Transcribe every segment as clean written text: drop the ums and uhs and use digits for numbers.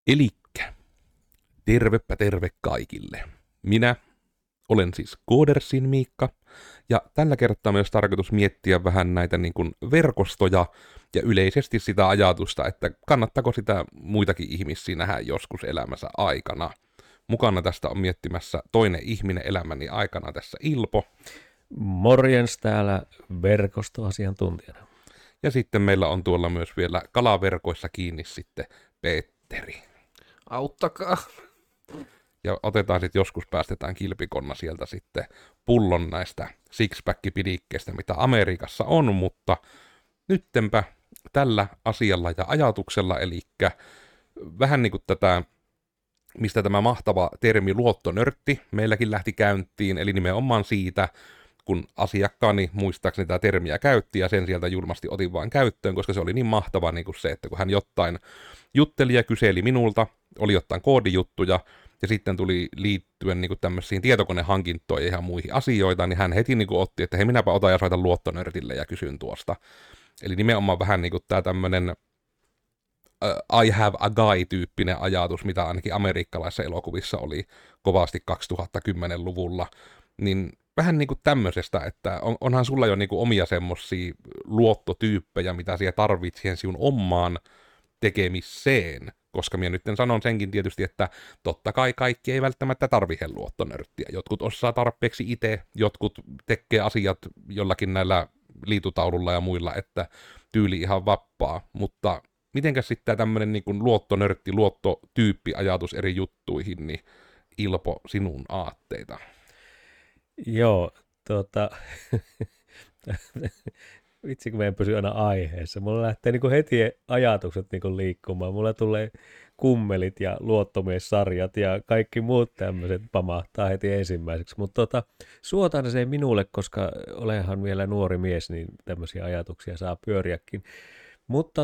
Elikkä, tervepä terve kaikille. Minä olen siis Koodersin Miikka, ja tällä kertaa myös tarkoitus miettiä vähän näitä niin kuin verkostoja ja yleisesti sitä ajatusta, että kannattaako sitä muitakin ihmisiä nähdä joskus elämänsä aikana. Mukana tästä on miettimässä toinen ihminen elämäni aikana tässä Ilpo. Morjens täällä verkostoasiantuntijana. Ja sitten meillä on tuolla myös vielä kalaverkoissa kiinni sitten Petteri. Auttakaa. Ja otetaan sitten joskus, päästetään kilpikonna sieltä sitten pullon näistä sixpack-pidikkeistä, mitä Amerikassa on, mutta nyttenpä tällä asialla ja ajatuksella, eli vähän niin kuin tätä, mistä tämä mahtava termi luottonörtti meilläkin lähti käyntiin, eli nimenomaan siitä, kun asiakkaani muistaakseni tätä termiä käytti, ja sen sieltä julmasti otin vaan käyttöön, koska se oli niin mahtava niin kuin se, että kun hän jotain jutteli ja kyseli minulta, oli jotain koodijuttuja, ja sitten tuli liittyen niin kuin tämmöisiin tietokonehankintoihin ja ihan muihin asioita, niin hän heti niin kuin otti, että hei, minäpä otan ja soitan luottonörtille ja kysyn tuosta. Eli nimenomaan vähän niin kuin tämä tämmöinen I have a guy-tyyppinen ajatus, mitä ainakin amerikkalaisissa elokuvissa oli kovasti 2010-luvulla, niin vähän niin kuin tämmöisestä, että onhan sulla jo niin kuin omia semmosia luottotyyppejä, mitä siellä tarvitset siihen sinun omaan tekemiseen, koska minä nyt sanon senkin tietysti, että totta kai kaikki ei välttämättä tarvitse luottonörttiä. Jotkut osaa tarpeeksi itse, jotkut tekee asiat jollakin näillä liitutaululla ja muilla, että tyyli ihan vappaa, mutta mitenkäs sitten tämmöinen niin kuin luottonörtti, luottotyyppi ajatus eri juttuihin, niin Ilpo, sinun aatteita. Joo, vitsi kun meidän pysyy aina aiheessa. Mulla lähtee niin kuin heti ajatukset niin kuin liikkumaan. Mulla tulee kummelit ja luottomiessarjat ja kaikki muut tämmöiset pamahtaa heti ensimmäiseksi. Mutta suotan se minulle, koska olenhan vielä nuori mies, niin tämmöisiä ajatuksia saa pyöriäkin. Mutta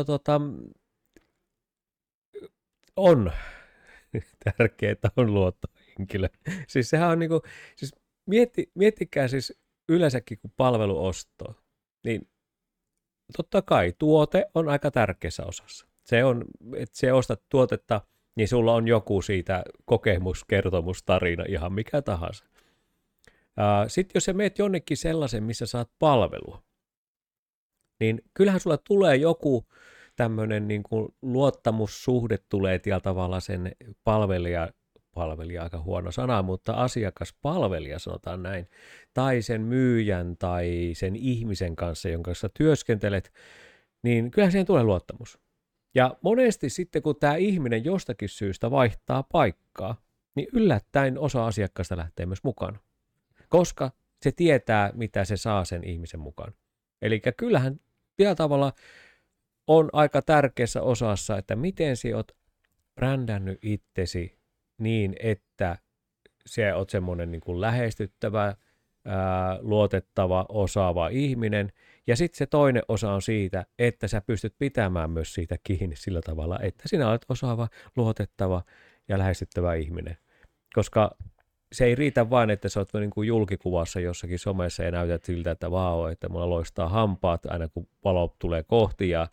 on tärkeää, että on luottohenkilö. Siis sehän on niinku, siis miettikää siis yleensäkin kun palveluosto, niin totta kai tuote on aika tärkeässä osassa. Se on, että se ostat tuotetta, niin sulla on joku siitä kokemus, kertomus, tarina, ihan mikä tahansa. Sitten jos sä meet jonnekin sellaisen, missä saat palvelua, niin kyllähän sulla tulee joku tämmöinen niin kuin luottamussuhde tulee tällä tavalla sen palvelija aika huono sana, mutta asiakaspalvelija sanotaan näin, tai sen myyjän tai sen ihmisen kanssa, jonka kanssa työskentelet, niin kyllähän siihen tulee luottamus. Ja monesti sitten, kun tämä ihminen jostakin syystä vaihtaa paikkaa, niin yllättäen osa asiakkaista lähtee myös mukana, koska se tietää, mitä se saa sen ihmisen mukaan. Eli kyllähän tällä tavalla on aika tärkeässä osassa, että miten sinä olet brändännyt itsesi niin, että sinä olet semmoinen niin kuin lähestyttävä, luotettava, osaava ihminen. Ja sitten se toinen osa on siitä, että sä pystyt pitämään myös siitä kiinni sillä tavalla, että sinä olet osaava, luotettava ja lähestyttävä ihminen. Koska se ei riitä vain, että sä oot niin kuin julkikuvassa jossakin somessa ja näytät siltä, että vau, että mulla loistaa hampaat aina kun valo tulee kohti ja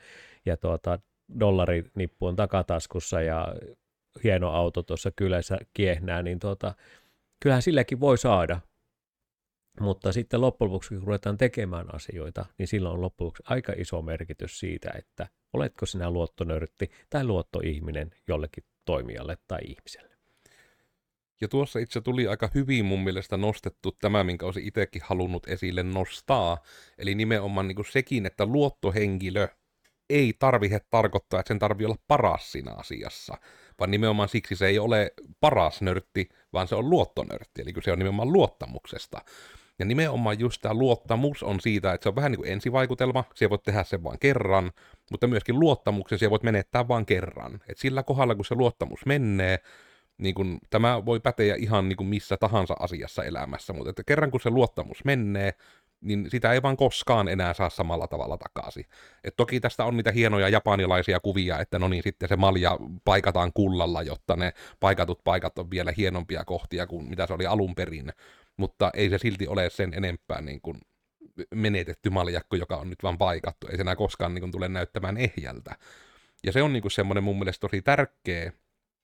dollarinippu on takataskussa ja hieno auto tuossa kylässä kiehnää, niin kyllähän silläkin voi saada. Mutta sitten loppujen lopuksi, kun ruvetaan tekemään asioita, niin silloin on loppujen lopuksi aika iso merkitys siitä, että oletko sinä luottonörtti tai luottoihminen jollekin toimijalle tai ihmiselle. Ja tuossa itse tuli aika hyvin mun mielestä nostettu tämä, minkä olisin itsekin halunnut esille nostaa. Eli nimenomaan niin kuin sekin, että luottohenkilö ei tarvitse tarkoittaa, että sen tarvitsee olla paras siinä asiassa. Vaan nimenomaan siksi se ei ole paras nörtti, vaan se on luottonörtti. Eli se on nimenomaan luottamuksesta. Ja nimenomaan just tämä luottamus on siitä, että se on vähän niin kuin ensivaikutelma, siellä voit tehdä sen vain kerran, mutta myöskin luottamuksen siellä voit menettää vain kerran. Et sillä kohdalla, kun se luottamus menee, niin kun, tämä voi päteä ihan niin kuin missä tahansa asiassa elämässä, mutta että kerran kun se luottamus menee, niin sitä ei vaan koskaan enää saa samalla tavalla takaisin. Et toki tästä on niitä hienoja japanilaisia kuvia, että no niin, sitten se malja paikataan kullalla, jotta ne paikatut paikat on vielä hienompia kohtia kuin mitä se oli alun perin, mutta ei se silti ole sen enempää niin kuin menetetty maljakko, joka on nyt vaan paikattu. Ei se enää koskaan niin kuin tule näyttämään ehjältä. Ja se on niin kuin semmoinen mun mielestä tosi tärkeä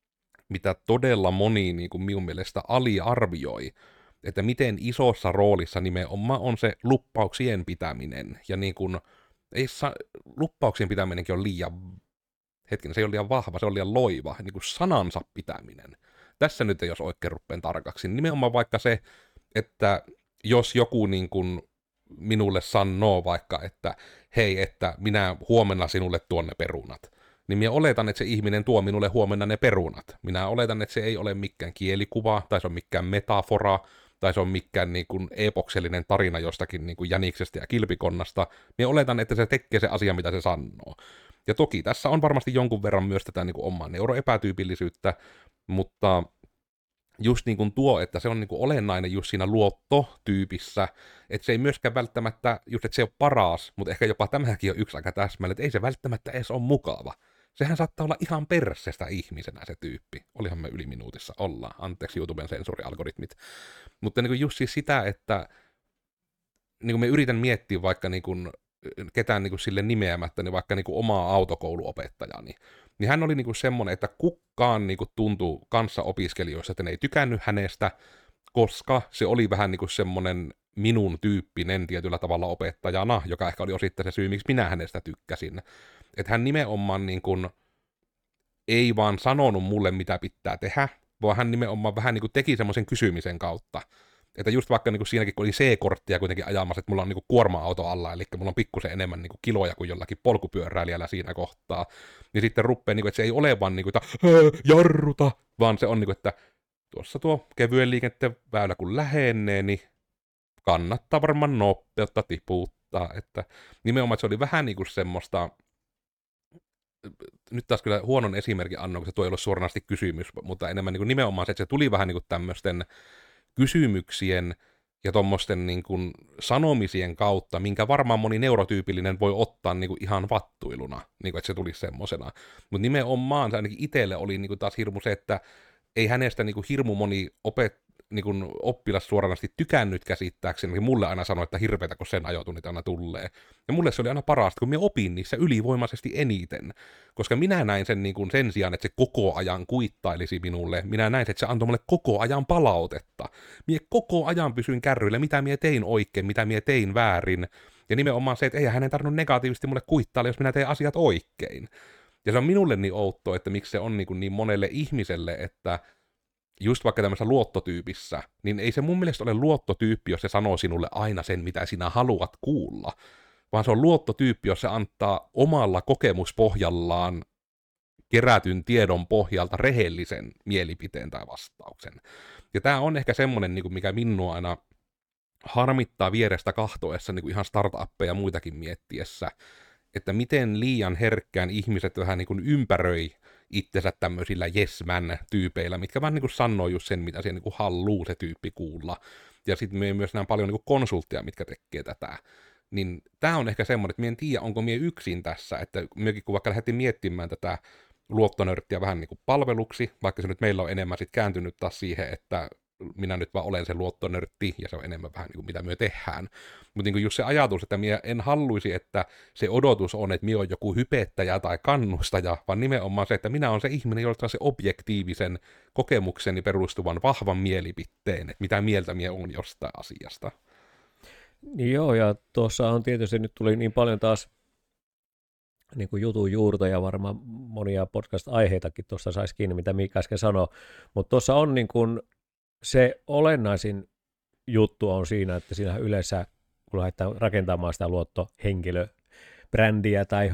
mitä todella moni niin kuin minun mielestä aliarvioi, että miten isossa roolissa nimenomaan on se luppauksien pitäminen. Ja niin kuin, luppauksien pitäminenkin on se ei ole liian vahva, se on liian loiva, niin kuin sanansa pitäminen. Tässä nyt jos oikein ruppeen tarkaksi, niin nimenomaan vaikka se, että jos joku niin kuin minulle sanoo vaikka, että hei, että minä huomenna sinulle tuon ne perunat, niin minä oletan, että se ihminen tuo minulle huomenna ne perunat. Minä oletan, että se ei ole mikään kielikuva, tai se on mikään metafora, tai se on mikään niin kuin epoksellinen tarina jostakin niin kuin jäniksestä ja kilpikonnasta. Minä oletan, että se tekee se asia, mitä se sanoo. Ja toki tässä on varmasti jonkun verran myös tätä niin kuin omaa neuroepätyypillisyyttä, mutta just niin kuin tuo, että se on niin kuin olennainen just siinä luottotyypissä, että se ei myöskään välttämättä, just että se on paras, mutta ehkä jopa tämäkin on yksi aika täsmällä, että ei se välttämättä edes ole mukava. Sehän saattaa olla ihan perssestä ihmisenä se tyyppi. Olihan me yli minuutissa ollaan. Anteeksi YouTuben sensuurialgoritmit. Mutta niin kuin just siis sitä, että niin kuin me yritän miettiä vaikka niin kuin ketään niin kuin sille nimeämättä, niin vaikka niin kuin omaa autokouluopettajani. Niin hän oli niin kuin semmoinen, että kukaan niin kuin tuntui kanssaopiskelijoissa, että ne ei tykännyt hänestä, koska se oli vähän niin kuin semmoinen minun tyyppinen tietyllä tavalla opettajana, joka ehkä oli osittain se syy, miksi minä hänestä tykkäsin. Että hän nimenomaan niin kuin ei vaan sanonut mulle, mitä pitää tehdä, vaan hän nimenomaan vähän niin kuin teki semmoisen kysymisen kautta. Että just vaikka niin kuin siinäkin, kun oli C-korttia kuitenkin ajamassa, että mulla on niin kuin kuorma-auto alla, eli mulla on pikkusen enemmän niin kuin kiloja kuin jollakin polkupyöräilijällä siinä kohtaa, niin sitten rupeaa, niin kuin, että se ei ole vaan, niin kuin, että jarruta, vaan se on, niin kuin, että tuossa tuo kevyen liikenteen väylä kun lähenee, niin kannattaa varmaan nopeutta tiputtaa. Että nimenomaan, että se oli vähän niin kuin semmoista, nyt taas kyllä huonon esimerkin annon, koska tuo ei ollut suoranaisesti kysymys, mutta enemmän niin kuin nimenomaan se, että se tuli vähän niin kuin tämmöisten kysymyksien ja tuommoisten niin kuin sanomisien kautta, minkä varmaan moni neurotyypillinen voi ottaa niin kuin ihan vattuiluna, niin kuin, että se tulisi semmosena. Mutta nimenomaan se ainakin itselle oli niin kuin taas hirmu se, että ei hänestä niin kuin hirmu moni niin kuin oppilas suoranaisesti tykännyt käsittääkseni, niin mulle aina sanoi, että hirveätä, kun sen ajotunnit aina tulee. Ja mulle se oli aina parasta, kun minä opin niissä ylivoimaisesti eniten, koska minä näin sen niin kuin sen sijaan, että se koko ajan kuittailisi minulle, minä näin, että se antoi mulle koko ajan palautetta. Mie koko ajan pysyin kärryillä, mitä mie tein oikein, mitä mie tein väärin, ja nimenomaan se, että eihän hänen tarvinnut negatiivisesti mulle kuittailla, jos minä teen asiat oikein. Ja se on minulle niin outoa, että miksi se on niin monelle ihmiselle, että just vaikka tämmöisessä luottotyypissä, niin ei se mun mielestä ole luottotyyppi, jos se sanoo sinulle aina sen, mitä sinä haluat kuulla, vaan se on luottotyyppi, jos se antaa omalla kokemuspohjallaan kerätyn tiedon pohjalta rehellisen mielipiteen tai vastauksen. Ja tämä on ehkä semmoinen, mikä minua aina harmittaa vierestä kahtoessa niin kuin ihan startuppeja ja muitakin miettiessä, että miten liian herkkään ihmiset vähän niin kuin ympäröi itsensä tämmöisillä yes man-tyypeillä, mitkä vaan niin kuin sanoo just sen, mitä siihen niin kuin halluu se tyyppi kuulla. Ja sitten me myös näen paljon niin kuin konsultteja, mitkä tekee tätä. Niin tämä on ehkä semmoinen, että mie en tiedä, onko mie yksin tässä, että mekin kun vaikka lähdettiin miettimään tätä luottonörttiä vähän niin kuin palveluksi, vaikka se nyt meillä on enemmän sitten kääntynyt taas siihen, että minä nyt vaan olen se luottonörtti, ja se on enemmän vähän niin kuin mitä me tehdään. Mutta niin kuin just se ajatus, että minä en haluaisi, että se odotus on, että minä olen joku hypettäjä tai kannustaja, vaan nimenomaan se, että minä olen se ihminen, jolla on se objektiivisen kokemukseni perustuvan vahvan mielipiteen, että mitä mieltä minä olen jostain asiasta. Niin joo, ja tuossa on tietysti, nyt tuli niin paljon taas niin kuin jutun juurta ja varmaan monia podcast-aiheitakin tuossa saisi kiinni, mitä Miika äsken sanoi, mutta tuossa on niin kuin se olennaisin juttu on siinä, että siinä yleensä, kun lähdetään rakentamaan sitä luottohenkilöbrändiä tai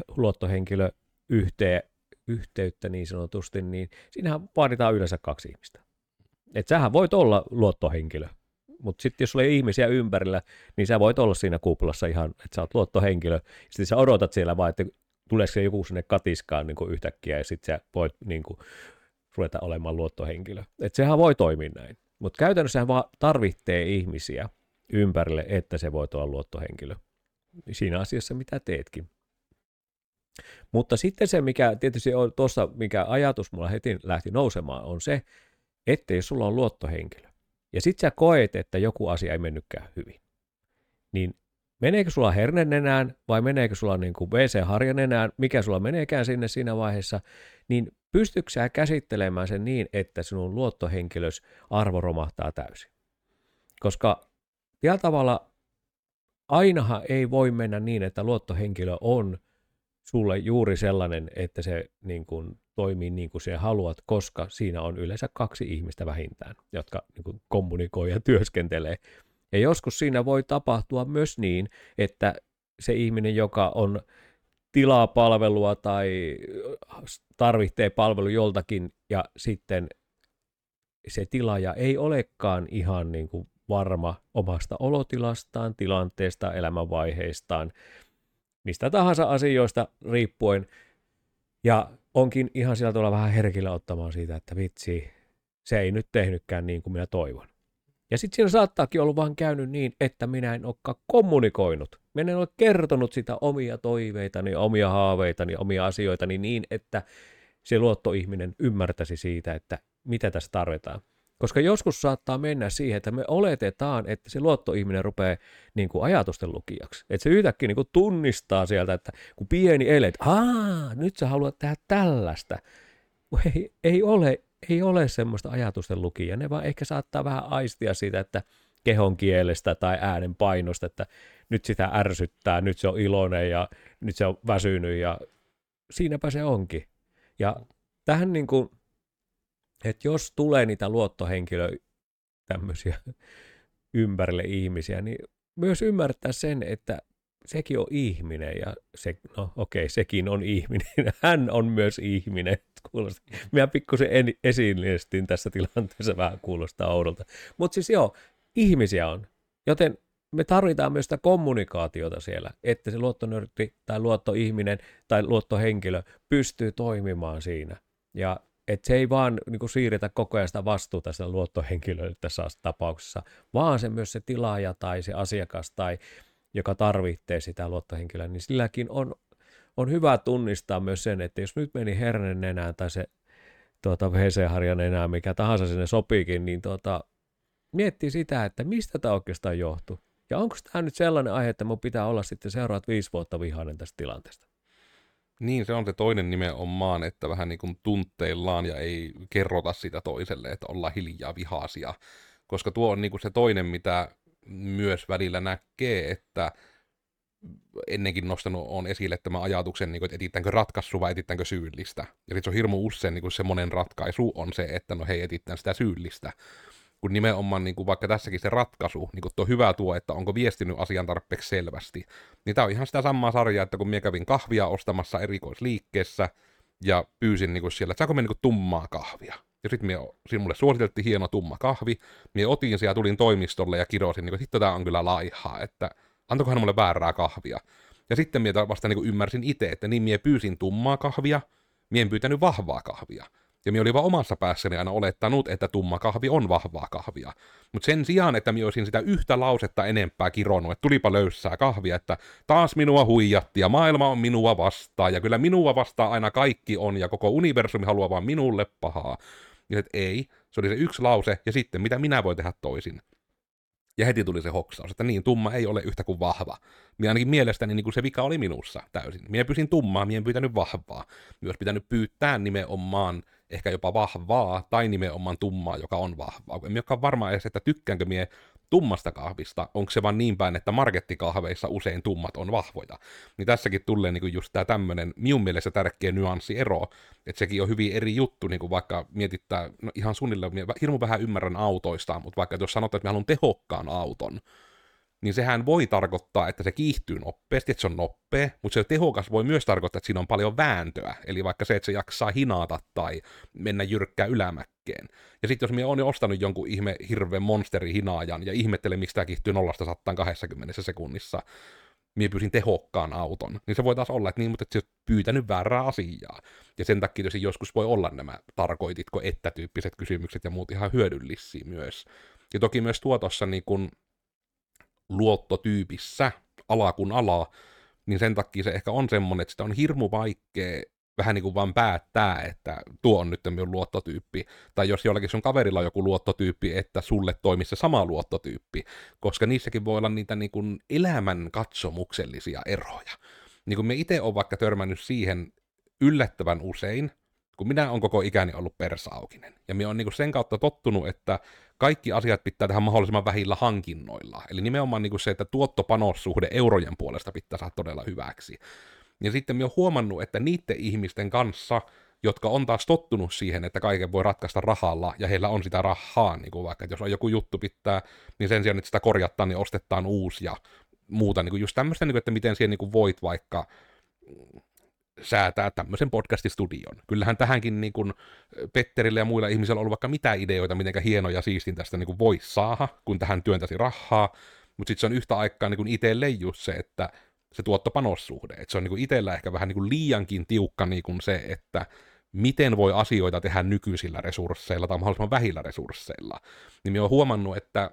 luottohenkilöyhteyttä niin sanotusti, niin siinähän vaaditaan yleensä 2 ihmistä. Että sähän voit olla luottohenkilö, mutta sitten jos sulla ei ihmisiä ympärillä, niin sä voit olla siinä kuplassa ihan, että sä oot luottohenkilö. Sitten sä odotat siellä vaan, että tuleeko se joku sinne katiskaan niin kuin yhtäkkiä ja sitten sä voit niin kuin ruveta olemaan luottohenkilö. Että sehän voi toimia näin. Mutta käytännössä vaan tarvitsee ihmisiä ympärille, että se voi olla luottohenkilö siinä asiassa, mitä teetkin. Mutta sitten se, mikä tietysti on tuossa, mikä ajatus mulla heti lähti nousemaan, on se, että jos sulla on luottohenkilö, ja sitten sä koet, että joku asia ei mennytkään hyvin, niin meneekö sulla hernenenään vai meneekö sulla niin kuin WC-harjanenään, mikä sulla meneekään sinne siinä vaiheessa, niin pystytkö sä käsittelemään sen niin, että sinun luottohenkilös arvo romahtaa täysin? Koska tällä tavalla ainahan ei voi mennä niin, että luottohenkilö on sulle juuri sellainen, että se niin kuin toimii niin kuin sinä haluat, koska siinä on yleensä 2 ihmistä vähintään, jotka niin kuin kommunikoi ja työskentelee. Ja joskus siinä voi tapahtua myös niin, että se ihminen, joka on tilaa palvelua tai tarvitsee palvelu joltakin, ja sitten se tilaaja ei olekaan ihan niin kuin varma omasta olotilastaan, tilanteesta, elämänvaiheistaan, mistä tahansa asioista riippuen, ja onkin ihan sillä tavalla vähän herkillä ottamaan siitä, että vitsi, se ei nyt tehnytkään niin kuin minä toivon. Ja sitten siinä saattaakin olla vaan käynyt niin, että minä en olekaan kommunikoinut. Minä en ole kertonut sitä omia toiveitani, omia haaveitani, omia asioitani niin, että se luottoihminen ymmärtäisi siitä, että mitä tässä tarvitaan. Koska joskus saattaa mennä siihen, että me oletetaan, että se luottoihminen rupeaa niin kuin ajatusten lukijaksi. Että se yhtäkkiä niin kuin tunnistaa sieltä, että kun pieni ele, että nyt sä haluat tehdä tällaista. Ei ole semmoista ajatusten lukijaa. Ne vaan ehkä saattaa vähän aistia siitä, että kehon kielestä tai äänen painosta, että nyt sitä ärsyttää, nyt se on iloinen ja nyt se on väsynyt ja siinäpä se onkin. Ja tähän niin kuin, että jos tulee niitä luottohenkilöitä tämmöisiä ympärille ihmisiä, niin myös ymmärtää sen, että sekin on ihminen ja sekin on ihminen. Hän on myös ihminen. Minä pikkusen esiinlistin tässä tilanteessa, vähän kuulostaa oudolta. Mutta siis joo, ihmisiä on. Joten me tarvitaan myös sitä kommunikaatiota siellä, että se luottonörtti tai luottoihminen tai luottohenkilö pystyy toimimaan siinä. Ja että se ei vaan niin kuin siirretä koko ajan sitä vastuuta sitä luottohenkilölle tässä tapauksessa, vaan se myös se tilaaja tai se asiakas tai joka tarvitsee sitä luottohenkilöä, niin silläkin on hyvä tunnistaa myös sen, että jos nyt meni hernen nenään tai se WC-harjan nenään, mikä tahansa sinne sopiikin, niin miettii sitä, että mistä tämä oikeastaan johtuu. Ja onko tämä nyt sellainen aihe, että mun pitää olla sitten seuraavat 5 vuotta vihainen tästä tilanteesta? Niin, se on se toinen nimenomaan, että vähän niin kuin tunteillaan ja ei kerrota sitä toiselle, että ollaan hiljaa vihaisia. Koska tuo on niin kuin se toinen, mitä myös välillä näkee, että ennenkin nostanut on esille tämän ajatuksen, että etittäänkö ratkaisu vai etittäänkö syyllistä. Ja sitten se on hirmu usein niin semmoinen ratkaisu on se, että no hei, etittään sitä syyllistä. Kun nimenomaan niin kuin vaikka tässäkin se ratkaisu, niin kuin tuo hyvä tuo, että onko viestinyt asian tarpeeksi selvästi. Niin tämä on ihan sitä samaa sarjaa, että kun minä kävin kahvia ostamassa erikoisliikkeessä ja pyysin niin kuin siellä, että saanko me niin kuin tummaa kahvia. Ja sitten siinä mulle suositeltiin hieno tumma kahvi. Minä otin sen ja tulin toimistolle ja kirosin, niin sitten tämä on kyllä laihaa, että antoikohan mulle väärää kahvia. Ja sitten minä vasta niin kuin ymmärsin itse, että niin minä pyysin tummaa kahvia, minä en pyytänyt vahvaa kahvia. Ja minä olin vaan omassa päässäni aina olettanut, että tumma kahvi on vahvaa kahvia. Mutta sen sijaan, että minä olisin sitä yhtä lausetta enempää kironnut, että tulipa löyssää kahvia, että taas minua huijatti ja maailma on minua vastaan, ja kyllä minua vastaan aina kaikki on, ja koko universumi haluaa vaan minulle pahaa. Ja että ei, se oli se yksi lause, ja sitten mitä minä voin tehdä toisin. Ja heti tuli se hoksaus, että niin, tumma ei ole yhtä kuin vahva. Minä ainakin mielestäni niin kuin se vika oli minussa täysin. Minä pyysin tummaa, minä en pyytänyt vahvaa. Minä olisi pitänyt pyytää nimenomaan ehkä jopa vahvaa tai nimenomaan tummaa, joka on vahvaa. En olekaan varma edes, että tykkäänkö minä tummasta kahvista, onko se vaan niin päin, että markettikahveissa usein tummat on vahvoja. Niin tässäkin tulee niin kuin just tämä tämmöinen minun mielestä tärkeä nyanssiero, että sekin on hyvin eri juttu, niin kuin vaikka mietittää, no ihan suunnilleen, hirmu vähän ymmärrän autoista, mutta vaikka jos sanotaan, että mä haluan tehokkaan auton, niin sehän voi tarkoittaa, että se kiihtyy nopeasti, että se on nopea, mutta se tehokas voi myös tarkoittaa, että siinä on paljon vääntöä, eli vaikka se, että se jaksaa hinata tai mennä jyrkkää ylämäkkeen. Ja sitten jos minä olen jo ostanut jonkun hirveän monsteri-hinaajan ja ihmettelen, miksi tämä kiihtyy 0-120 sekunnissa, minä pyysin tehokkaan auton, niin se voi taas olla, että niin, mutta et se on pyytänyt väärää asiaa. Ja sen takia joskus voi olla nämä tarkoititko että tyyppiset kysymykset ja muut ihan hyödyllisiä myös. Ja toki myös tuo tuossa niin kun luottotyypissä, ala kun ala, niin sen takia se ehkä on semmoinen, että sitä on hirmu vaikea vähän niin kuin vaan päättää, että tuo on nyt minun luottotyyppi, tai jos jollakin sun kaverilla on joku luottotyyppi, että sulle toimisi se sama luottotyyppi, koska niissäkin voi olla niitä niin kuin elämän katsomuksellisia eroja. Niin kuin me itse olen vaikka törmännyt siihen yllättävän usein, kun minä olen koko ikäni ollut persaaukinen, ja minä olen niin kuin sen kautta tottunut, että kaikki asiat pitää tehdä mahdollisimman vähillä hankinnoilla, eli nimenomaan niin kuin se, että tuottopanossuhde eurojen puolesta pitää saada todella hyväksi. Ja sitten minä olen huomannut, että niiden ihmisten kanssa, jotka on taas tottunut siihen, että kaiken voi ratkaista rahalla, ja heillä on sitä rahaa, niin kuin vaikka, että jos on joku juttu pitää, niin sen sijaan, että sitä korjataan, niin ostetaan uusi ja muuta, niin kuin just tämmöistä, niin kuin, että miten siihen niin kuin voit vaikka säätää tämmöisen podcastistudion. Kyllähän tähänkin niin kuin Petterillä ja muilla ihmisillä on ollut vaikka mitä ideoita, miten hienoja siistin tästä niin kuin voisi saada, kun tähän työntäisi rahaa, mutta sitten se on yhtä aikaa niin kuin itselle just se, että se tuottopanossuhde, että se on niin kuin itsellä ehkä vähän niin kuin liiankin tiukka niin kuin se, että miten voi asioita tehdä nykyisillä resursseilla tai mahdollisimman vähillä resursseilla. Niin minä olen huomannut, että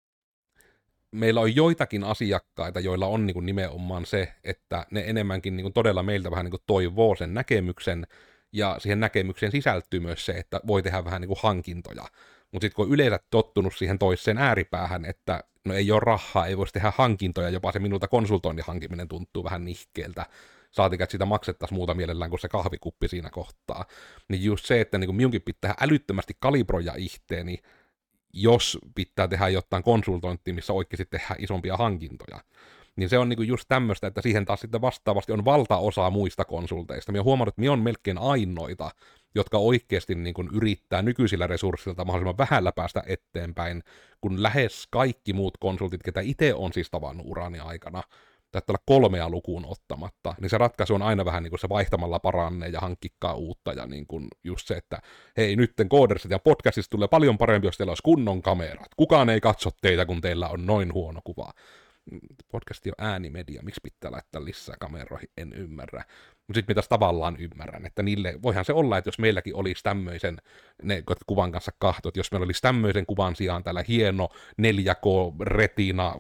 meillä on joitakin asiakkaita, joilla on niin kuin nimenomaan se, että ne enemmänkin niin kuin todella meiltä vähän niin kuin toivoo sen näkemyksen, ja siihen näkemykseen sisältyy myös se, että voi tehdä vähän niin kuin hankintoja. Mutta sitten kun on yleensä tottunut siihen toiseen ääripäähän, että no ei ole rahaa, ei voisi tehdä hankintoja, jopa se minulta konsultoinnin hankiminen tuntuu vähän nihkeeltä, saatika, että siitä maksettaisiin muuta mielellään kuin se kahvikuppi siinä kohtaa. Niin just se, että niin minunkin pitää älyttömästi kalibroida ihteeni, jos pitää tehdä jotain konsultointia, missä oikeasti tehdään isompia hankintoja. Niin se on niinku just tämmöistä, että siihen taas sitten vastaavasti on valtaosa muista konsulteista. Minä olen huomannut, että minä olen melkein ainoita, jotka oikeasti niinku yrittää nykyisillä resursseilla mahdollisimman vähällä päästä eteenpäin, kun lähes kaikki muut konsultit, ketä itse on siis tavannut urani aikana, taitaa olla 3 lukuun ottamatta, niin se ratkaisu on aina vähän niin kuin se vaihtamalla paranee ja hankkikaa uutta, ja niin kuin just se, että hei, nytten Koodersit ja podcastista tulee paljon parempi, jos teillä olisi kunnon kamerat. Kukaan ei katso teitä, kun teillä on noin huono kuva. Podcasti on äänimedia, miksi pitää laittaa lisää kameroihin, en ymmärrä. Mutta sitten mitä tavallaan ymmärrän, että niille, voihan se olla, että jos meilläkin olisi tämmöisen, ne kuvan kanssa kahtot, jos meillä olisi tämmöisen kuvan sijaan täällä hieno 4K retina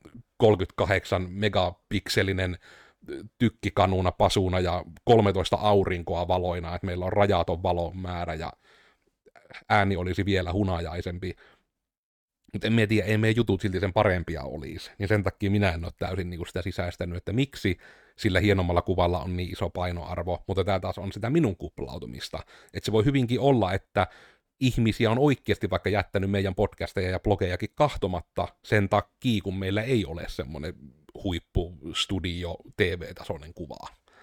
38 megapikselinen tykkikanuna, pasuna ja 13 aurinkoa valoina, että meillä on rajaton valon määrä ja ääni olisi vielä hunajaisempi. Mutta en tiedä, ei meidän jutut silti sen parempia olisi. Niin sen takia minä en ole täysin niinku sitä sisäistänyt, että miksi sillä hienommalla kuvalla on niin iso painoarvo, mutta tämä taas on sitä minun kuplautumista. Että se voi hyvinkin olla, että ihmisiä on oikeasti vaikka jättänyt meidän podcasteja ja blogejakin kahtomatta sen takia, kun meillä ei ole semmoinen huippustudio TV-tasoinen kuva.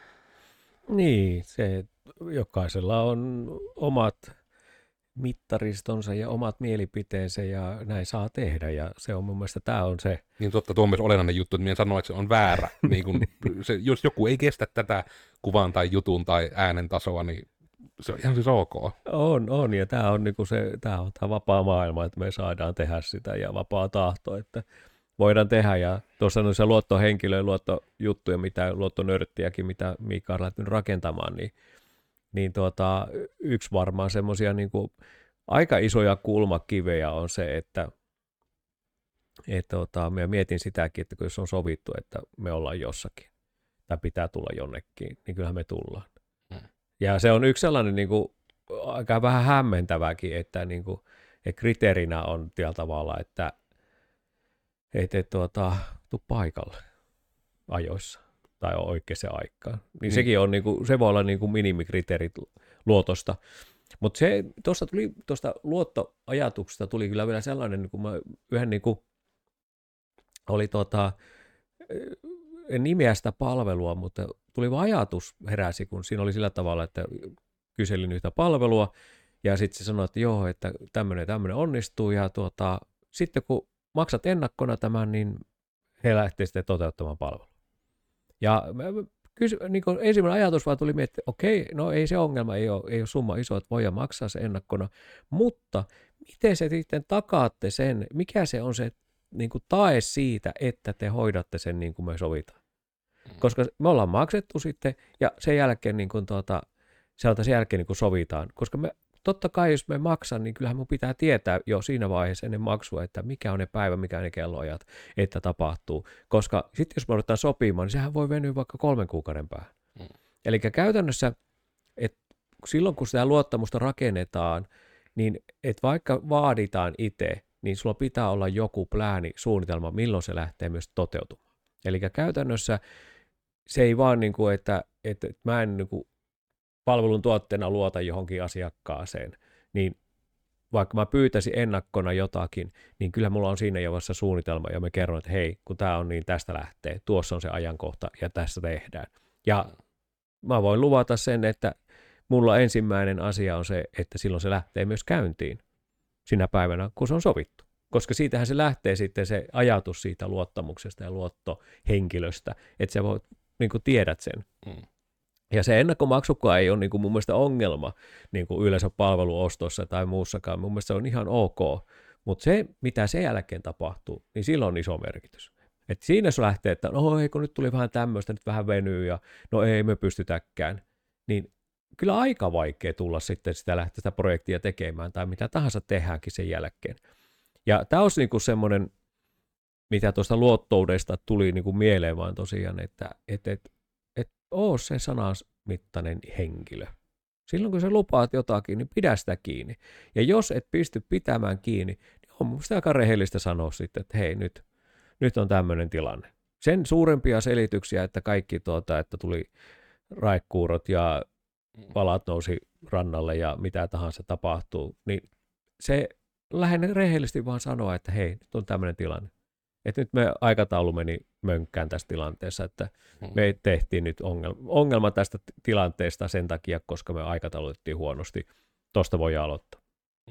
Niin, se jokaisella on omat mittaristonsa ja omat mielipiteensä ja näin saa tehdä ja se on mun mielestä tämä on se. Niin totta, tuo on myös olennainen juttu, että minä sanoin, että se on väärä. Niin kun se, jos joku ei kestä tätä kuvan tai jutun tai äänen tasoa, niin se on ihan siis ok. On ja tämä on niinku se, tämä on tämä vapaa maailma, että me saadaan tehdä sitä ja vapaa tahto, että voidaan tehdä ja tuossa on se luottohenkilö, luottojuttuja, mitä luottonörttiäkin, mitä Miika on lähtenyt rakentamaan, niin yksi varmaan semmoisia niinku aika isoja kulmakivejä on se, että minä mietin sitäkin, että jos on sovittu, että me ollaan jossakin tai pitää tulla jonnekin, niin kyllähän me tullaan. Ja se on yksi sellainen niinku, aika vähän hämmentäväkin, että niinku, kriteerinä on tällä tavalla, että tuu paikalle ajoissa tai oikeaan aikaan. Niin sekin on, niinku, se voi olla niinku minimikriteerit luotosta. Mutta se tuosta luottoajatuksesta tuli kyllä vielä sellainen, niin kuin mä yhden niinku, oli en nimeä sitä palvelua, mutta tuli vaan ajatus heräsi, kun siinä oli sillä tavalla, että kyselin yhtä palvelua, ja sitten se sanoi, että joo, että tämmöinen onnistuu, ja sitten kun maksat ennakkona tämän, niin he lähtee sitten toteuttamaan palvelua. Ja niin ensimmäinen ajatus vaan tuli miettiä, että okei, no ei se ongelma, ei ole summa iso, että voidaan maksaa se ennakkona, mutta miten se sitten takaatte sen, mikä se on se niin kuin tae siitä, että te hoidatte sen niin kuin me sovitaan. Koska me ollaan maksettu sitten, ja sen jälkeen, niin kuin sen jälkeen niin kuin sovitaan. Koska me, totta kai, jos me maksan, niin kyllähän mun pitää tietää jo siinä vaiheessa ennen maksua, että mikä on ne päivä, mikä on ne kelloajat, että tapahtuu. Koska sitten jos me odotetaan sopimaan, niin sehän voi venyä vaikka 3 kuukauden päähän. Eli käytännössä silloin kun sitä luottamusta rakennetaan, niin et vaikka vaaditaan itse, niin sulla pitää olla joku plääni, suunnitelma, milloin se lähtee myös toteutumaan. Eli käytännössä se ei vaan, niin kuin, että mä en niin kuin palvelun tuotteena luota johonkin asiakkaaseen, niin vaikka mä pyytäisin ennakkona jotakin, niin kyllä mulla on siinä jo vasta suunnitelma, ja me kerron, että hei, kun tää on niin, tästä lähtee, tuossa on se ajankohta, ja tässä tehdään. Ja mä voin luvata sen, että mulla ensimmäinen asia on se, että silloin se lähtee myös käyntiin sinä päivänä, kun se on sovittu. Koska siitähän se lähtee sitten se ajatus siitä luottamuksesta ja luottohenkilöstä, että sä voit, niin kuin tiedät sen. Ja se ennakkomaksukaan ei ole niin kuin mun mielestä ongelma niin kuin yleensä palveluostossa tai muussakaan. Mun mielestä se on ihan ok. Mutta se, mitä sen jälkeen tapahtuu, niin sillä on iso merkitys. Et siinä se lähtee, että no ei, kun nyt tuli vähän tämmöistä, nyt vähän venyy ja no ei me pystytäkään. Niin kyllä aika vaikea tulla sitten lähteä sitä projektia tekemään tai mitä tahansa tehdäänkin sen jälkeen. Ja tämä olisi niinku semmoinen, mitä tuosta luottoudesta tuli niinku mieleen vaan tosiaan, että oo se sanasmittainen henkilö. Silloin kun sä lupaat jotakin, niin pidä sitä kiinni. Ja jos et pysty pitämään kiinni, niin on musta aika rehellistä sanoa sitten, että hei nyt on tämmöinen tilanne. Sen suurempia selityksiä, että kaikki että tuli raikkuurot ja palat nousi rannalle ja mitä tahansa tapahtuu, niin se lähden rehellisesti vaan sanoa, että hei, nyt on tämmöinen tilanne. Että nyt me aikataulu meni mönkkään tässä tilanteessa, että me tehtiin nyt ongelma tästä tilanteesta sen takia, koska me aikataulutettiin huonosti. Tuosta voi aloittaa.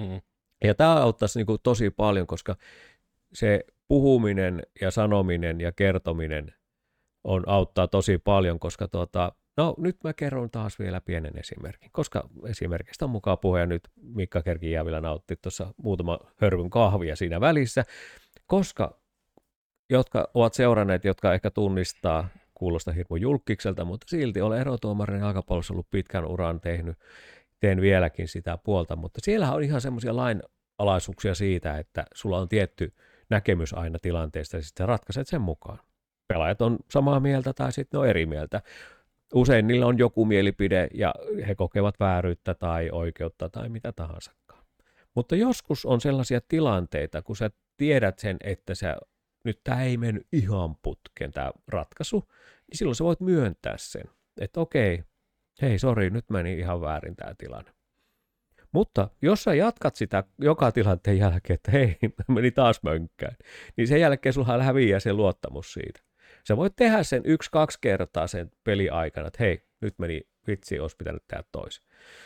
Ja tämä auttaisi niin kuin tosi paljon, koska se puhuminen ja sanominen ja kertominen auttaa tosi paljon, koska no nyt mä kerron taas vielä pienen esimerkin, koska esimerkistä on mukaan puhe ja nyt Mikka kerki vielä nautti tuossa muutama hörvyn kahvia siinä välissä, koska jotka ovat seuranneet, jotka ehkä tunnistaa, kuulostaa hirmu julkkikselta, mutta silti olen erotuomarin jalkapallossa ollut pitkän uran teen vieläkin sitä puolta, mutta siellä on ihan semmoisia lainalaisuuksia siitä, että sulla on tietty näkemys aina tilanteesta ja sitten ratkaiset sen mukaan. Pelaajat on samaa mieltä tai sitten ne on eri mieltä. Usein niillä on joku mielipide ja he kokevat vääryyttä tai oikeutta tai mitä tahansakaan. Mutta joskus on sellaisia tilanteita, kun sä tiedät sen, että nyt tämä ei mennyt ihan putkeen tämä ratkaisu, niin silloin sä voit myöntää sen, että okei, hei sori, nyt meni ihan väärin tämä tilanne. Mutta jos sä jatkat sitä joka tilanteen jälkeen, että hei, meni taas mönkkään, niin sen jälkeen sulla häviää se luottamus siitä. Sä voit tehdä sen 1-2 kertaa sen peliaikana, että hei, nyt meni vitsi, olisi pitänyt tehdä toisin.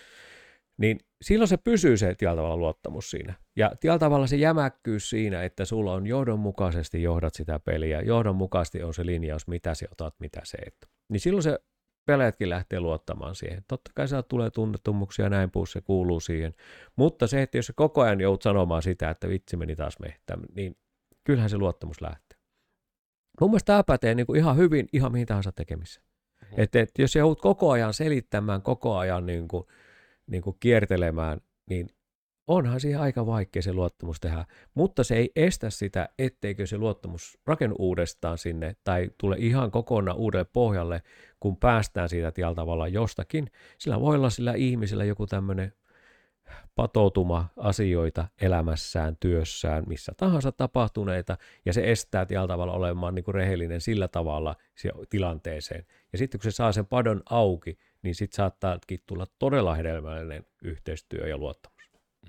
Niin silloin se pysyy se tietyllä tavalla luottamus siinä. Ja tietyllä tavalla se jämäkkyys siinä, että sulla on johdonmukaisesti johdat sitä peliä, johdonmukaisesti on se linjaus, mitä sä otat, mitä se et. Niin silloin se pelaajatkin lähtee luottamaan siihen. Totta kai sieltä tulee tunnettomuuksia ja näin puus, se kuuluu siihen. Mutta se, että jos sä koko ajan joudut sanomaan sitä, että vitsi meni taas mehtään, niin kyllähän se luottamus lähtee. Mun mielestä tämä pätee niin kuin ihan hyvin ihan mihin tahansa tekemissä. Että jos joudut koko ajan selittämään, koko ajan niin kuin kiertelemään, niin onhan siihen aika vaikea se luottamus tehdä. Mutta se ei estä sitä, etteikö se luottamus rakennu uudestaan sinne tai tule ihan kokonaan uudelle pohjalle, kun päästään siitä tietyllä tavalla jostakin. Sillä voi olla sillä ihmisellä joku tämmöinen patoutuma asioita elämässään, työssään, missä tahansa tapahtuneita, ja se estää tietyllä tavalla olemaan niin kuin rehellinen sillä tavalla tilanteeseen. Ja sitten kun se saa sen padon auki, niin sitten saattaakin tulla todella hedelmällinen yhteistyö ja luottamus.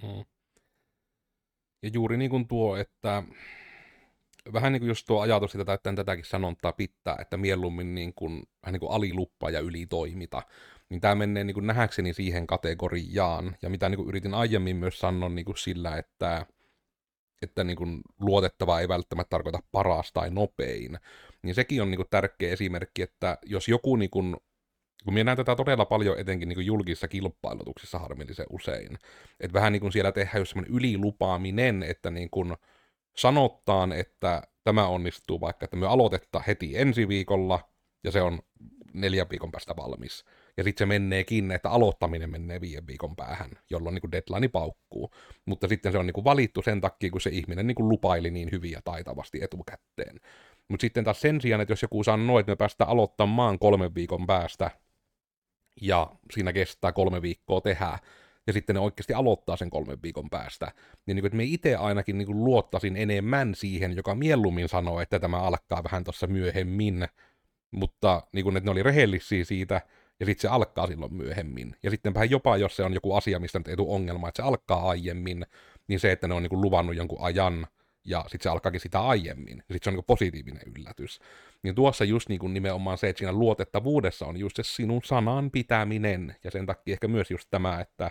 Ja juuri niin kuin tuo, että vähän niin kuin just tuo ajatus sitä, että tätäkin sanontaa pitää, että mieluummin niin kuin, vähän niin kuin aliluppa ja ylitoimita, niin tämä menee niin kuin nähdäkseni siihen kategoriaan, ja mitä niin kuin yritin aiemmin myös sanoa niin kuin sillä, että niin kuin luotettava ei välttämättä tarkoita paras tai nopein, niin sekin on niin kuin tärkeä esimerkki, että jos joku, niin kuin, kun minä näen tätä todella paljon etenkin niin kuin julkisissa kilpailutuksissa harmillisen usein, että vähän niin kuin siellä tehdään just semmoinen ylilupaaminen, että niin kuin sanottaan, että tämä onnistuu vaikka, että me aloitetaan heti ensi viikolla, ja se on 4 viikon päästä valmis. Ja sitten se meneekin, että aloittaminen menee 5 viikon päähän, jolloin niin deadline paukkuu. Mutta sitten se on niin kuin valittu sen takia, kun se ihminen niin kuin lupaili niin hyvin ja taitavasti etukäteen. Mutta sitten taas sen sijaan, että jos joku sanoo, että me päästään aloittamaan 3 viikon päästä, ja siinä kestää 3 viikkoa tehdä, ja sitten ne oikeasti aloittaa sen 3 viikon päästä. Niin, että me itse ainakin niin luottaisin enemmän siihen, joka mieluummin sanoo, että tämä alkaa vähän tuossa myöhemmin, mutta niin kuin, että ne oli rehellisiä siitä, ja sitten se alkaa silloin myöhemmin. Ja sittenpähän jopa, jos se on joku asia, mistä nyt ei tule ongelma, että se alkaa aiemmin, niin se, että ne on niin kuin luvannut jonkun ajan, ja sitten se alkaakin sitä aiemmin, ja sitten se on niin kuin positiivinen yllätys. Niin tuossa just niin kuin nimenomaan se, että siinä luotettavuudessa on just se sinun sanan pitäminen, ja sen takia ehkä myös just tämä, että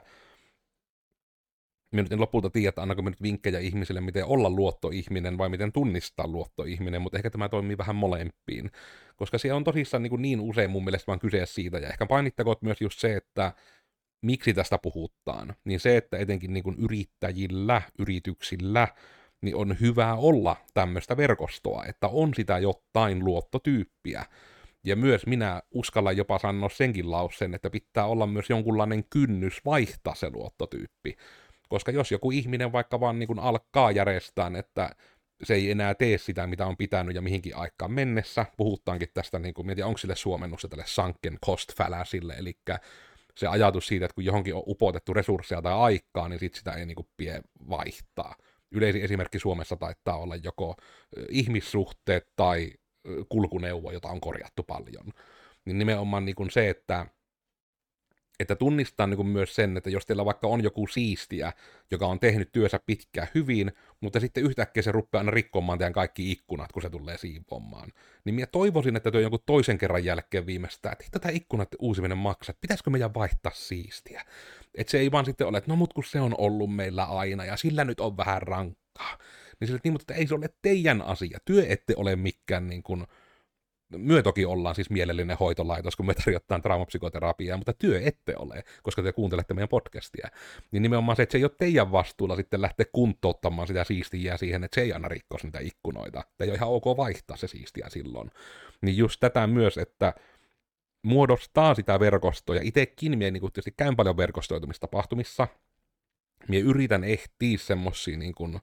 minä nyt en lopulta tiedä, että annako me nyt vinkkejä ihmisille, miten olla luottoihminen vai miten tunnistaa luottoihminen, mutta ehkä tämä toimii vähän molempiin, koska se on tosissaan niin usein mun mielestä vaan kyse siitä, ja ehkä mainittakoon myös just se, että miksi tästä puhutaan, niin se, että etenkin niin kuin yrittäjillä, yrityksillä, niin on hyvä olla tämmöistä verkostoa, että on sitä jotain luottotyyppiä. Ja myös minä uskallan jopa sanoa senkin lauseen, että pitää olla myös jonkunlainen kynnys vaihtaa se luottotyyppi. Koska jos joku ihminen vaikka vaan niin kuin alkaa järjestään, että se ei enää tee sitä, mitä on pitänyt ja mihinkin aikaan mennessä, puhutaankin tästä, niin kuin, mietin, onko sille suomennusta tälle sunken cost fallacylle, eli se ajatus siitä, että kun johonkin on upotettu resursseja tai aikaa, niin sit sitä ei niin kuin pidä vaihtaa. Yleisin esimerkki Suomessa taitaa olla joko ihmissuhteet tai kulkuneuvo, jota on korjattu paljon. Niin nimenomaan niin kuin se, että tunnistaa niin kuin myös sen, että jos teillä vaikka on joku siistiä, joka on tehnyt työnsä pitkään hyvin, mutta sitten yhtäkkiä se rupeaa aina rikkomaan teidän kaikki ikkunat, kun se tulee siivoamaan. Niin minä toivoisin, että tuo jonkun toisen kerran jälkeen viimeistään, että tätä ikkunat uusiminen maksaa, pitäisikö meidän vaihtaa siistiä? Että se ei vaan sitten ole, että no mut kun se on ollut meillä aina ja sillä nyt on vähän rankkaa. Niin sille, niin, mutta ei se ole teidän asia. Työ ette ole mikään niin kuin myö toki ollaan siis mielellinen hoitolaitos, kun me tarjotaan traumapsykoterapiaa, mutta työ ette ole, koska te kuuntelette meidän podcastia. Niin nimenomaan se, että se ei ole teidän vastuulla sitten lähteä kuntouttamaan sitä siistiä siihen, että se ei aina rikkoisi niitä ikkunoita. Ei ole ihan ok vaihtaa se siistiä silloin. Niin just tätä myös, että muodostaa sitä verkostoa, ja itsekin mie niin tietysti käyn paljon verkostoitumistapahtumissa, mie yritän ehtiä semmosia niin kuin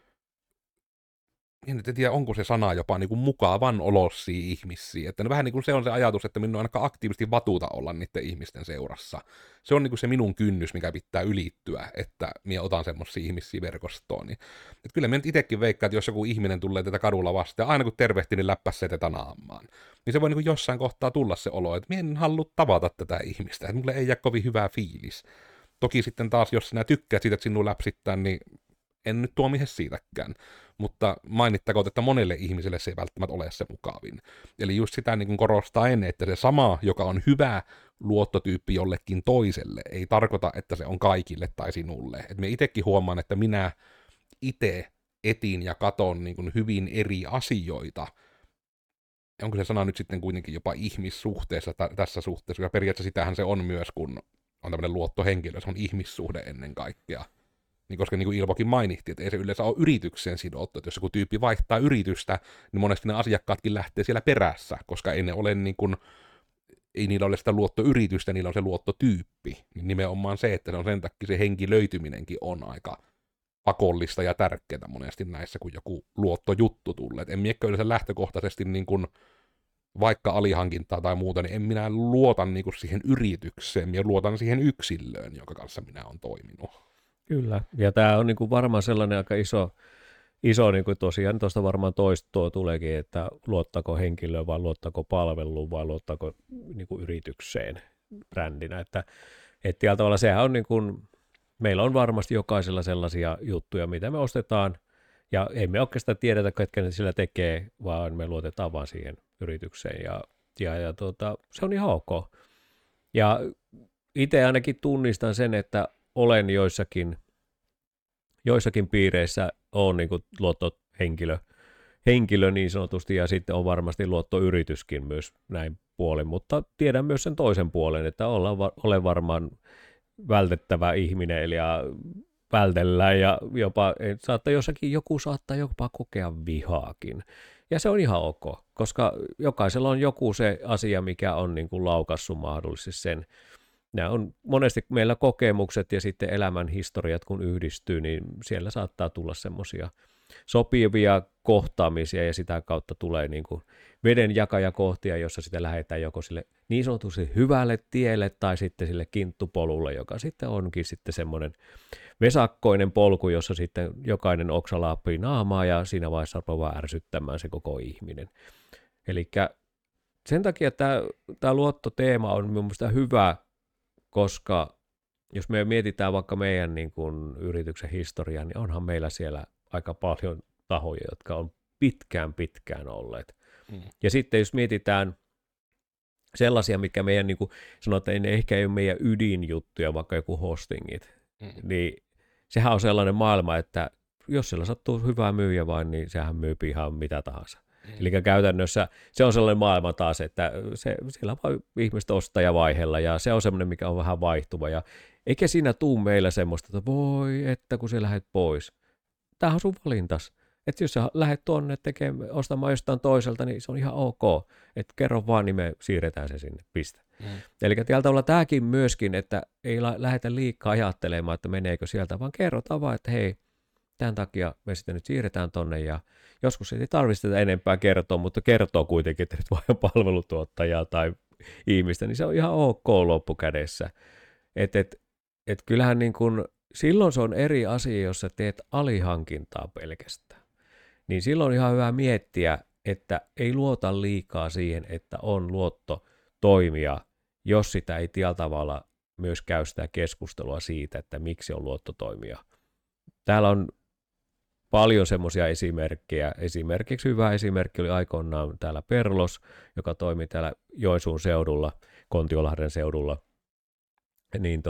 en tiedä, onko se sana jopa niin kuin mukavan olosia ihmisiä. Että vähän niin kuin se on se ajatus, että minun on ainakaan aktiivisesti vatuuta olla niiden ihmisten seurassa. Se on niin kuin se minun kynnys, mikä pitää ylittyä, että minä otan semmoisia ihmisiä verkostoon. Niin, että kyllä minä nyt itsekin veikkaan, että jos joku ihminen tulee tätä kadulla vastaan, aina kun tervehtii, niin läppäsee tätä naamaan. Niin se voi niin kuin jossain kohtaa tulla se olo, että minä en halua tavata tätä ihmistä, että mulle ei jää kovin hyvää fiilis. Toki sitten taas, jos sinä tykkäät siitä, että sinua läpsittää, niin en nyt tuomihe siitäkään, mutta mainittakoon, että monelle ihmiselle se ei välttämättä ole se mukavin. Eli just sitä niin kuin korostaa ennen, että se sama, joka on hyvä luottotyyppi jollekin toiselle, ei tarkoita, että se on kaikille tai sinulle. Et minä itsekin huomaan, että minä itse etin ja katon niin kuin hyvin eri asioita. Onko se sana nyt sitten kuitenkin jopa ihmissuhteessa tässä suhteessa, ja periaatteessa sitähän se on myös, kun on tämmöinen luottohenkilö, se on ihmissuhde ennen kaikkea. Niin koska niin kuin Ilvokin mainittiin, että ei se yleensä ole yritykseen sidottu, että jos joku tyyppi vaihtaa yritystä, niin monesti ne asiakkaatkin lähtee siellä perässä, koska ei ne ole niin kuin, ei niillä ole sitä luottoyritystä, niillä on se luottotyyppi. Niin nimenomaan se, että se on sen takia se henkilöityminenkin on aika pakollista ja tärkeää monesti näissä, kun joku luottojuttu tulee. Et en miekkä yleensä lähtökohtaisesti niin kuin, vaikka alihankintaa tai muuta, niin en minä luota niin kuin siihen yritykseen, minä luotan siihen yksilöön, jonka kanssa minä olen toiminut. Kyllä, ja tämä on niin kuin varmaan sellainen aika iso niin kuin tosiaan tuosta varmaan toistoa tuleekin, että luottaako henkilöön vai luottaako palveluun vai luottaako niin kuin yritykseen brändinä, että tällä tavalla sehän on niin kuin, meillä on varmasti jokaisella sellaisia juttuja, mitä me ostetaan, ja ei me oikeastaan tiedetä, ketkä ne sillä tekee, vaan me luotetaan vaan siihen yritykseen, ja se on ihan ok. Ja itse ainakin tunnistan sen, että olen joissakin piireissä on niin kuin luottohenkilö niin sanotusti, ja sitten on varmasti luottoyrityskin myös näin puolin, mutta tiedän myös sen toisen puolen, että olen varmaan vältettävä ihminen, eli vältellään, ja jopa joku saattaa jopa kokea vihaakin. Ja se on ihan ok, koska jokaisella on joku se asia, mikä on niin kuin laukassut mahdollisesti sen. Nämä on monesti meillä kokemukset ja sitten elämän historiat, kun yhdistyy, niin siellä saattaa tulla semmoisia sopivia kohtaamisia ja sitä kautta tulee niin kuin vedenjakajakohtia, jossa sitten lähdetään joko sille niin sanotusti hyvälle tielle tai sitten sille kinttupolulle, joka sitten onkin sitten semmoinen vesakkoinen polku, jossa sitten jokainen oksa laapii naamaa ja siinä vaiheessa rupeaa ärsyttämään se koko ihminen. Eli sen takia tämä luottoteema on mielestäni hyvä, koska jos me mietitään vaikka meidän niin kuin yrityksen historiaa, niin onhan meillä siellä aika paljon tahoja, jotka on pitkään olleet. Ja sitten jos mietitään sellaisia, mitkä meidän, niin kuin sanotaan, ne ehkä ei ole meidän ydinjuttuja, vaikka joku hostingit, niin sehän on sellainen maailma, että jos siellä sattuu hyvää myyjä vain, niin sehän myy ihan mitä tahansa. Eli käytännössä se on sellainen maailma taas, että siellä voi ihmiset ostaa ja vaihella, ja se on semmoinen, mikä on vähän vaihtuva, ja eikä siinä tuu meillä semmoista, että voi, että kun sä lähdet pois. Tämähän on sun valintas. Että jos sä lähdet tuonne ostamaan jostain toiselta, niin se on ihan ok. Että kerro vaan, niin me siirretään se sinne, piste. Eli tällä tavalla tämäkin myöskin, että ei lähdetä liikaa ajattelemaan, että meneekö sieltä, vaan kerrotaan vaan, että hei, tämän takia me sitten nyt siirretään tonne, ja joskus ei tarvitse tätä enempää kertoa, mutta kertoo kuitenkin, että nyt vain palvelutuottajaa tai ihmistä, niin se on ihan ok loppukädessä. Et kyllähän niin kun, silloin se on eri asia, jos sä teet alihankintaa pelkästään. Niin silloin on ihan hyvä miettiä, että ei luota liikaa siihen, että on luottotoimija, jos sitä ei tällä tavalla myös käy sitä keskustelua siitä, että miksi on luottotoimija. Täällä on paljon semmoisia esimerkkejä. Esimerkiksi hyvä esimerkki oli aikoinaan täällä Perlos, joka toimi täällä Joensuun seudulla, Kontiolahden seudulla. Niin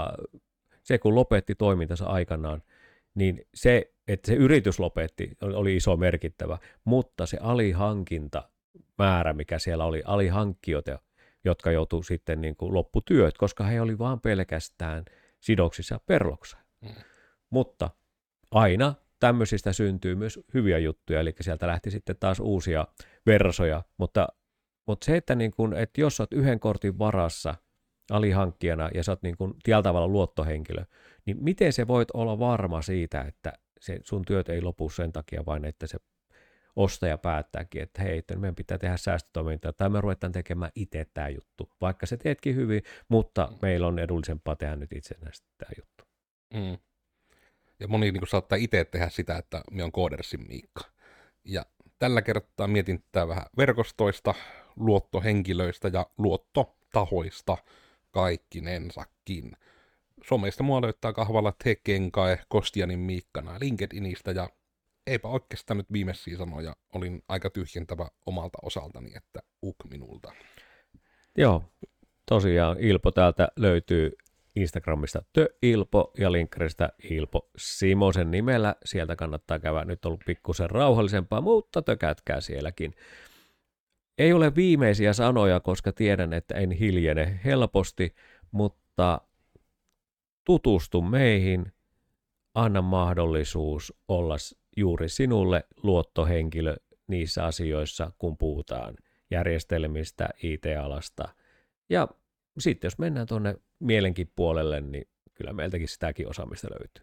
se kun lopetti toimintansa aikanaan, niin se, että se yritys lopetti, oli iso merkittävä, mutta se alihankintamäärä, mikä siellä oli, alihankkijoita, jotka joutuivat sitten niin kuin lopputyöt, koska he oli vaan pelkästään sidoksissa Perlokseen. Mutta aina tämmöisistä syntyy myös hyviä juttuja, eli sieltä lähti sitten taas uusia versoja, mutta se, että, niin kun, että jos olet yhden kortin varassa alihankkijana ja sä oot niin kun tällä tavalla luottohenkilö, niin miten se voit olla varma siitä, että se sun työt ei lopu sen takia vain, että se ostaja päättääkin, että hei, meidän pitää tehdä säästötoimintaa, tai me ruvetaan tekemään itse tämä juttu, vaikka se teetkin hyvin, mutta meillä on edullisempaa tehdä nyt itsenäisesti tämä juttu. Ja moni niin kuin saattaa itse tehdä sitä, että minä on Koodersin Miikka. Ja tällä kertaa mietin tätä vähän verkostoista, luottohenkilöistä ja luottotahoista kaikkinensakin. Somesta mua löytää kahvalla Tekenkae, Kostianin Miikkana LinkedInistä, ja eipä oikeastaan nyt viimeisiä sanoja, olin aika tyhjentävä omalta osaltani, että minulta. Joo, tosiaan Ilpo täältä löytyy Instagramista Ilpo ja linkkarista Ilpo Simosen nimellä. Sieltä kannattaa käydä. Nyt on ollut pikkusen rauhallisempaa, mutta tökätkää sielläkin. Ei ole viimeisiä sanoja, koska tiedän, että en hiljene helposti, mutta tutustu meihin. Anna mahdollisuus olla juuri sinulle luottohenkilö niissä asioissa, kun puhutaan järjestelmistä, IT-alasta. Ja sitten jos mennään tuonne mielenkin puolelle, niin kyllä meiltäkin sitäkin osaamista löytyy.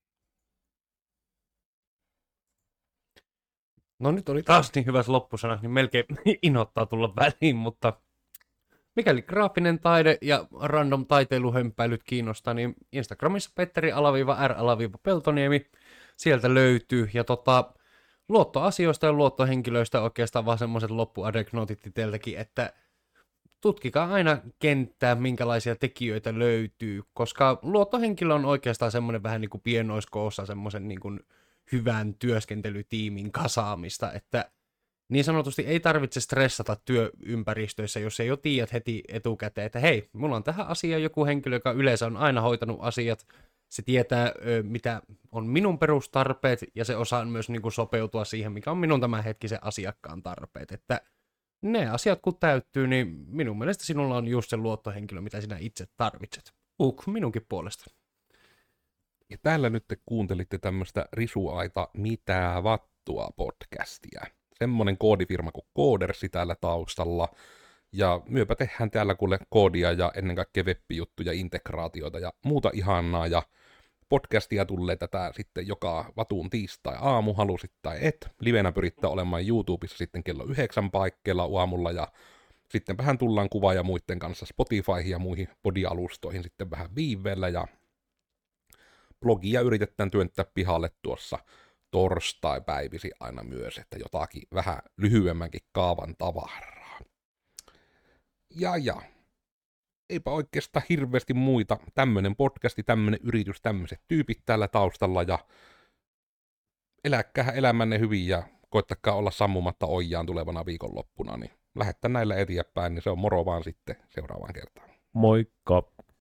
No nyt oli taas niin hyvät loppusanat, niin melkein inhottaa tulla väliin, mutta mikäli graafinen taide ja random taiteiluhömpäilyt kiinnostaa, niin Instagramissa Petteri_R_Peltoniemi sieltä löytyy. Ja luottoasioista ja luottohenkilöistä oikeastaan vaan semmoiset loppuadeknootit teiltäkin, että tutkikaa aina kenttää, minkälaisia tekijöitä löytyy, koska luottohenkilö on oikeastaan semmoinen vähän niin kuin pienoiskoossa semmoisen niin kuin hyvän työskentelytiimin kasaamista, että niin sanotusti ei tarvitse stressata työympäristöissä, jos ei jo tiedät heti etukäteen, että hei, mulla on tähän asiaan joku henkilö, joka yleensä on aina hoitanut asiat, se tietää, mitä on minun perustarpeet, ja se osaa myös niin kuin sopeutua siihen, mikä on minun tämänhetkisen asiakkaan tarpeet, että ne asiat kun täyttyy, niin minun mielestä sinulla on just se luottohenkilö, mitä sinä itse tarvitset. Minunkin puolesta. Ja täällä nyt te kuuntelitte tämmöistä risuaita mitä vattua podcastia. Semmonen koodifirma kuin Koodersi täällä taustalla. Ja myöpä tehdään täällä kuule koodia ja ennen kaikkea web-juttuja, integraatioita ja muuta ihanaa. Ja podcastia tulee tätä sitten joka vatuun tiistai-aamu, halusit tai et. Livenä pyrittää olemaan YouTubessa sitten kello 9 paikkeilla aamulla, ja sittenpähän tullaan kuvaa ja muiden kanssa Spotifyhin ja muihin podialustoihin sitten vähän viiveellä, ja blogia yritetään työntää pihalle tuossa torstai-päivisi aina myös, että jotakin vähän lyhyemmänkin kaavan tavaraa. Ja. Eipä oikeastaan hirveästi muita. Tämmönen podcasti, tämmönen yritys, tämmöiset tyypit täällä taustalla, ja eläkää elämänne hyvin ja koittakaa olla sammumatta ojaan tulevana viikonloppuna, niin lähdetään näillä eteenpäin, niin se on moro vaan sitten seuraavaan kertaan. Moikka!